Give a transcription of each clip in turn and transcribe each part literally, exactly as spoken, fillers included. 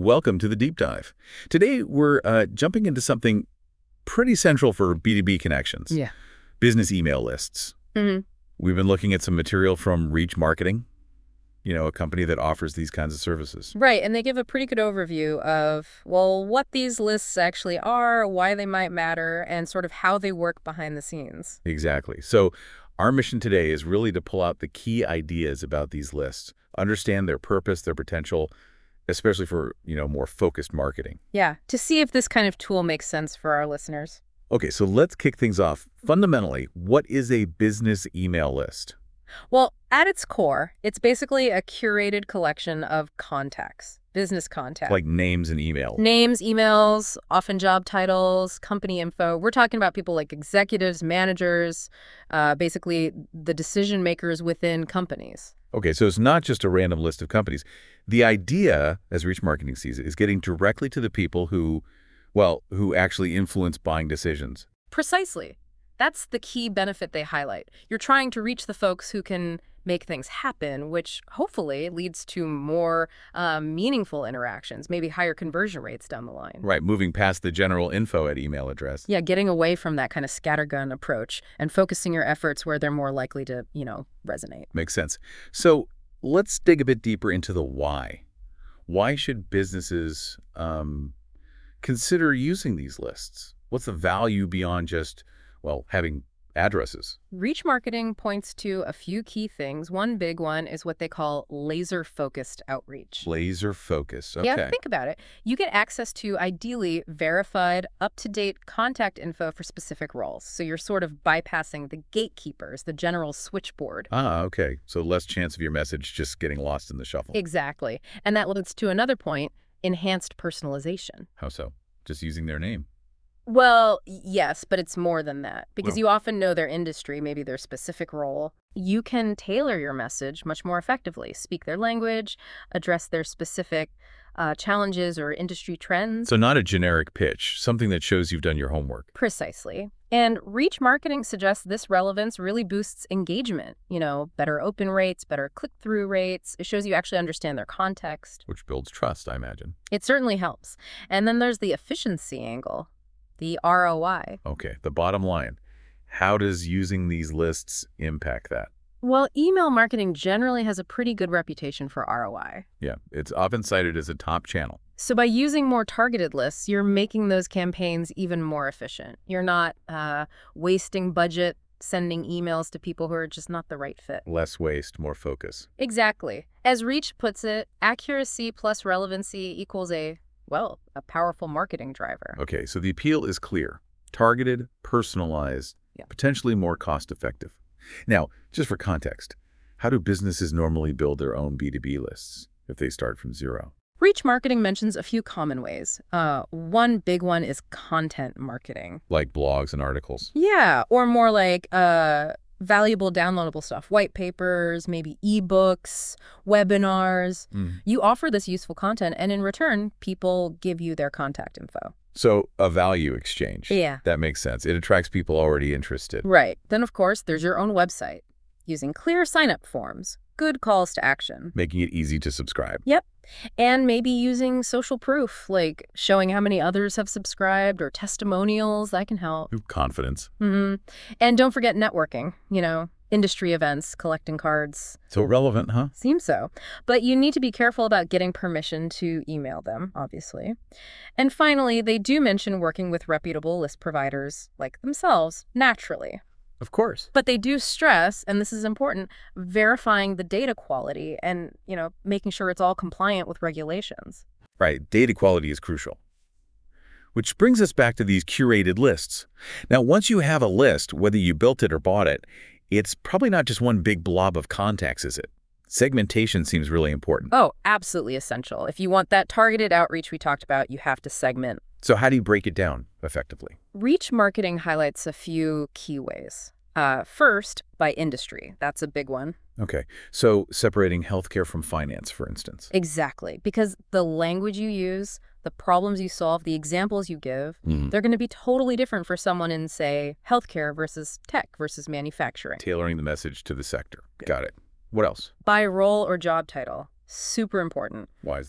Welcome to the Deep Dive. Today, we're uh, jumping into something pretty central for B two B connections. Yeah. Business email lists. Mm-hmm. We've been looking at some material from Reach Marketing, you know, a company that offers these kinds of services. Right, and they give a pretty good overview of, well, what these lists actually are, why they might matter, and sort of how they work behind the scenes. Exactly. So our mission today is really to pull out the key ideas about these lists, understand their purpose, their potential, especially for, you know, more focused marketing. Yeah, to see if this kind of tool makes sense for our listeners. Okay, so let's kick things off. Fundamentally, what is a business email list? Well, at its core, it's basically a curated collection of contacts, business contacts. Like names and email. Names, emails, often job titles, company info. We're talking about people like executives, managers, uh, basically the decision makers within companies. Okay, so it's not just a random list of companies. The idea, as Reach Marketing sees it, is getting directly to the people who, well, who actually influence buying decisions. Precisely. That's the key benefit they highlight. You're trying to reach the folks who can make things happen, which hopefully leads to more um, meaningful interactions, maybe higher conversion rates down the line. Right, moving past the general info at email address. Yeah, getting away from that kind of scattergun approach and focusing your efforts where they're more likely to, you know, resonate. Makes sense. So let's dig a bit deeper into the why. Why should businesses um, consider using these lists? What's the value beyond just, well, having addresses? Reach Marketing points to a few key things. One big one is what they call laser-focused outreach. Laser focus. Okay. Yeah, think about it. You get access to ideally verified, up-to-date contact info for specific roles. So you're sort of bypassing the gatekeepers, the general switchboard. Ah, okay. So less chance of your message just getting lost in the shuffle. Exactly. And that leads to another point, enhanced personalization. How so? Just using their name. Well, yes, but it's more than that. Because Well- you often know their industry, maybe their specific role. You can tailor your message much more effectively, speak their language, address their specific uh, challenges or industry trends. So not a generic pitch, something that shows you've done your homework. Precisely. And Reach Marketing suggests this relevance really boosts engagement. You know, better open rates, better click-through rates. It shows you actually understand their context. Which builds trust, I imagine. It certainly helps. And then there's the efficiency angle, the R O I. Okay, the bottom line. How does using these lists impact that? Well, email marketing generally has a pretty good reputation for R O I. Yeah, it's often cited as a top channel. So by using more targeted lists, you're making those campaigns even more efficient. You're not uh, wasting budget sending emails to people who are just not the right fit. Less waste, more focus. Exactly. As Reach puts it, accuracy plus relevancy equals a, well, a powerful marketing driver. Okay, so the appeal is clear. Targeted, personalized, Yeah. potentially more cost-effective. Now, just for context, how do businesses normally build their own B two B lists if they start from zero? Reach Marketing mentions a few common ways. Uh, one big one is content marketing. Like blogs and articles. Yeah, or more like uh, valuable downloadable stuff, white papers, maybe ebooks, webinars. Mm. You offer this useful content, and in return, people give you their contact info. So a value exchange. Yeah. That makes sense. It attracts people already interested. Right. Then, of course, there's your own website, using clear sign-up forms, good calls to action. Making it easy to subscribe. Yep. And maybe using social proof, like showing how many others have subscribed or testimonials. That can help. Ooh, confidence. Mm-hmm. And don't forget networking, you know, industry events, collecting cards. So relevant, huh? Seems so. But you need to be careful about getting permission to email them, obviously. And finally, they do mention working with reputable list providers like themselves, naturally. Of course. But they do stress, and this is important, verifying the data quality and, you know, making sure it's all compliant with regulations. Right. Data quality is crucial. Which brings us back to these curated lists. Now, once you have a list, whether you built it or bought it, it's probably not just one big blob of contacts, is it? Segmentation seems really important. Oh, absolutely essential. If you want that targeted outreach we talked about, you have to segment. So how do you break it down effectively? Reach Marketing highlights a few key ways. Uh, first, by industry. That's a big one. Okay, so separating healthcare from finance, for instance. Exactly, because the language you use, the problems you solve, the examples you give, Mhm. they're going to be totally different for someone in, say, healthcare versus tech versus manufacturing. Tailoring the message to the sector. Got it. What else? By role or job title. Super important. Why is that?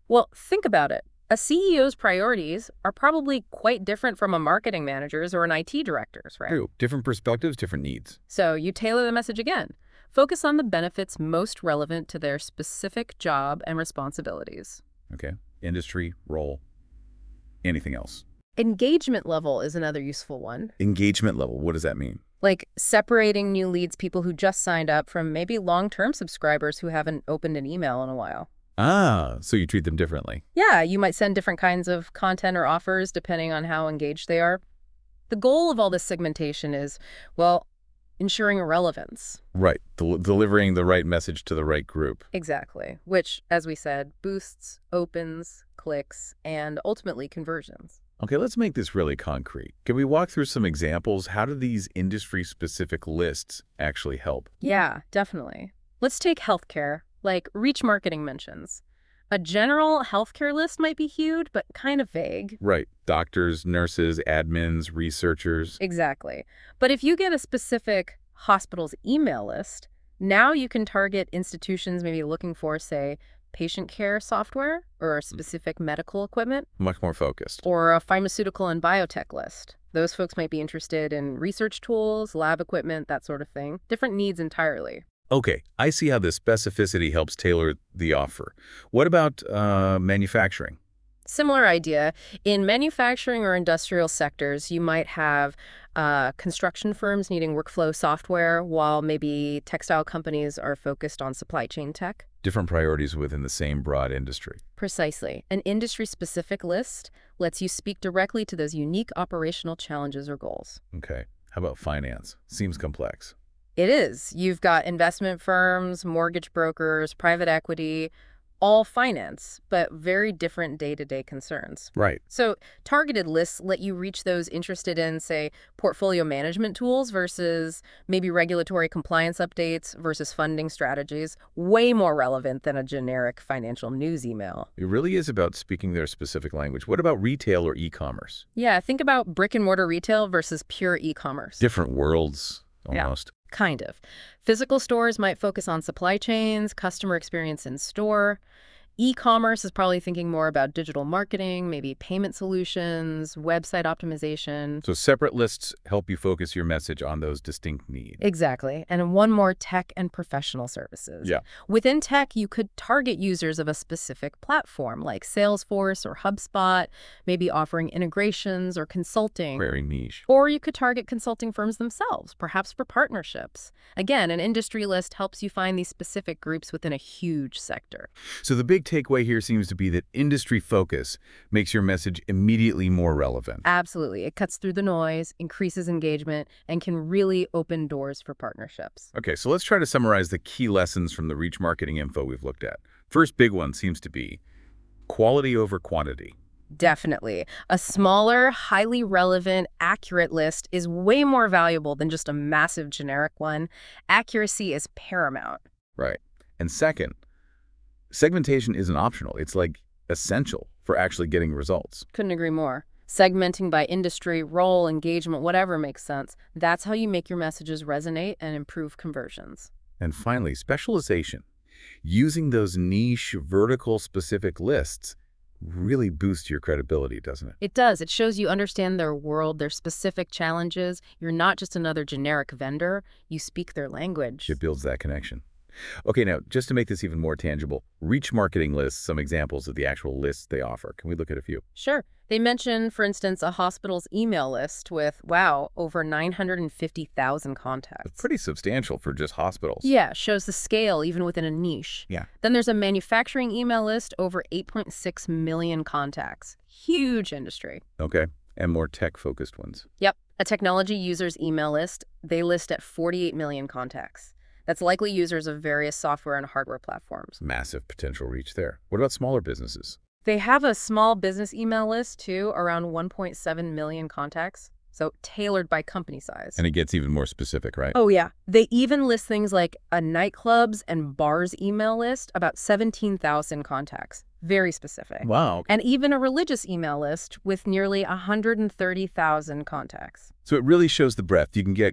Well, think about it. A C E O's priorities are probably quite different from a marketing manager's or an I T director's, right? True. Different perspectives, different needs. So you tailor the message again. Focus on the benefits most relevant to their specific job and responsibilities. Okay. Industry, role, anything else. Engagement level is another useful one. Engagement level, what does that mean? Like separating new leads, people who just signed up, from maybe long-term subscribers who haven't opened an email in a while. Ah, so you treat them differently. Yeah, you might send different kinds of content or offers depending on how engaged they are. The goal of all this segmentation is, well, ensuring relevance. Right. Del delivering the right message to the right group. Exactly. Which, as we said, boosts, opens, clicks, and ultimately conversions. Okay, let's make this really concrete. Can we walk through some examples? How do these industry-specific lists actually help? Yeah, definitely. Let's take healthcare, like Reach Marketing mentions. A general healthcare list might be huge, but kind of vague. Right. Doctors, nurses, admins, researchers. Exactly. But if you get a specific hospital's email list, now you can target institutions maybe looking for, say, patient care software or specific medical equipment, Much more focused. or a pharmaceutical and biotech list. Those folks might be interested in research tools, lab equipment, that sort of thing. Different needs entirely. Okay, I see how this specificity helps tailor the offer. What about uh, manufacturing? Similar idea. In manufacturing or industrial sectors, you might have uh, construction firms needing workflow software, while maybe textile companies are focused on supply chain tech. Different priorities within the same broad industry. Precisely. An industry-specific list lets you speak directly to those unique operational challenges or goals. Okay, how about finance? Seems complex. It is. You've got investment firms, mortgage brokers, private equity, all finance, but very different day-to-day concerns. Right. So targeted lists let you reach those interested in, say, portfolio management tools versus maybe regulatory compliance updates versus funding strategies, way more relevant than a generic financial news email. It really is about speaking their specific language. What about retail or e-commerce? Yeah, think about brick and mortar retail versus pure e-commerce. Different worlds, Yeah. almost. Kind of. Physical stores might focus on supply chains, customer experience in store. E-commerce is probably thinking more about digital marketing, maybe payment solutions, website optimization. So separate lists help you focus your message on those distinct needs. Exactly. And one more, tech and professional services. Yeah. Within tech, you could target users of a specific platform like Salesforce or HubSpot, maybe offering integrations or consulting. Very niche. Or you could target consulting firms themselves, perhaps for partnerships. Again, an industry list helps you find these specific groups within a huge sector. So the big takeaway here seems to be that industry focus makes your message immediately more relevant. Absolutely. It cuts through the noise, increases engagement, and can really open doors for partnerships. Okay, so let's try to summarize the key lessons from the Reach Marketing info we've looked at. First big one seems to be quality over quantity. Definitely. A smaller, highly relevant, accurate list is way more valuable than just a massive generic one. Accuracy is paramount. Right. And second, segmentation isn't optional. It's like essential for actually getting results. Couldn't agree more. Segmenting by industry, role, engagement, whatever makes sense. That's how you make your messages resonate and improve conversions. And finally, specialization. Using those niche, vertical specific lists really boosts your credibility, doesn't it? It does. It shows you understand their world, their specific challenges. You're not just another generic vendor. You speak their language. It builds that connection. Okay, now, just to make this even more tangible, Reach Marketing lists some examples of the actual lists they offer. Can we look at a few? Sure. They mention, for instance, a hospital's email list with, wow, over nine hundred fifty thousand contacts. That's pretty substantial for just hospitals. Yeah, shows the scale even within a niche. Yeah. Then there's a manufacturing email list, over eight point six million contacts. Huge industry. Okay, and more tech-focused ones. Yep. A technology user's email list, they list at forty-eight million contacts. That's likely users of various software and hardware platforms. Massive potential reach there. What about smaller businesses? They have a small business email list, too, around one point seven million contacts. So tailored by company size. And it gets even more specific, right? Oh, yeah. They even list things like a nightclubs and bars email list, about seventeen thousand contacts. Very specific. Wow. And even a religious email list with nearly one hundred thirty thousand contacts. So it really shows the breadth. You can get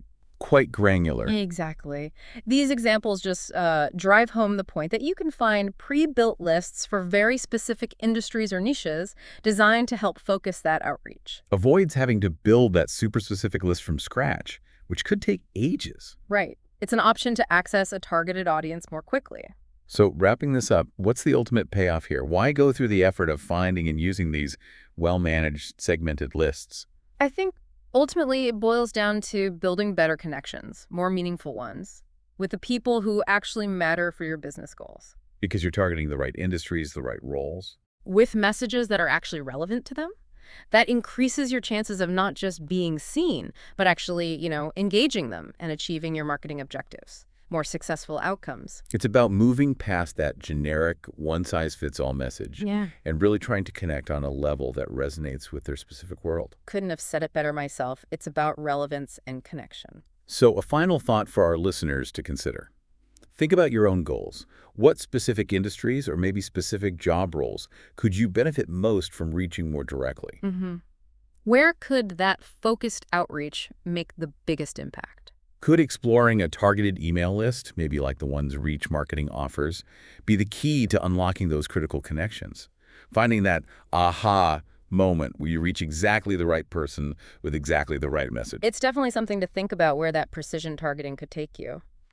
quite granular. Exactly. These examples just uh, drive home the point that you can find pre-built lists for very specific industries or niches designed to help focus that outreach. Avoids having to build that super specific list from scratch, which could take ages. Right. It's an option to access a targeted audience more quickly. So wrapping this up, what's the ultimate payoff here? Why go through the effort of finding and using these well-managed segmented lists? I think ultimately it boils down to building better connections, more meaningful ones, with the people who actually matter for your business goals, Because you're targeting the right industries, the right roles. with messages that are actually relevant to them. That increases your chances of not just being seen, but actually, you know, engaging them and achieving your marketing objectives. More successful outcomes. It's about moving past that generic one-size-fits-all message Yeah. and really trying to connect on a level that resonates with their specific world. Couldn't have said it better myself. It's about relevance and connection. So a final thought for our listeners to consider. Think about your own goals. What specific industries or maybe specific job roles could you benefit most from reaching more directly? Mm-hmm. Where could that focused outreach make the biggest impact? Could exploring a targeted email list, maybe like the ones Reach Marketing offers, be the key to unlocking those critical connections? Finding that aha moment where you reach exactly the right person with exactly the right message. It's definitely something to think about where that precision targeting could take you.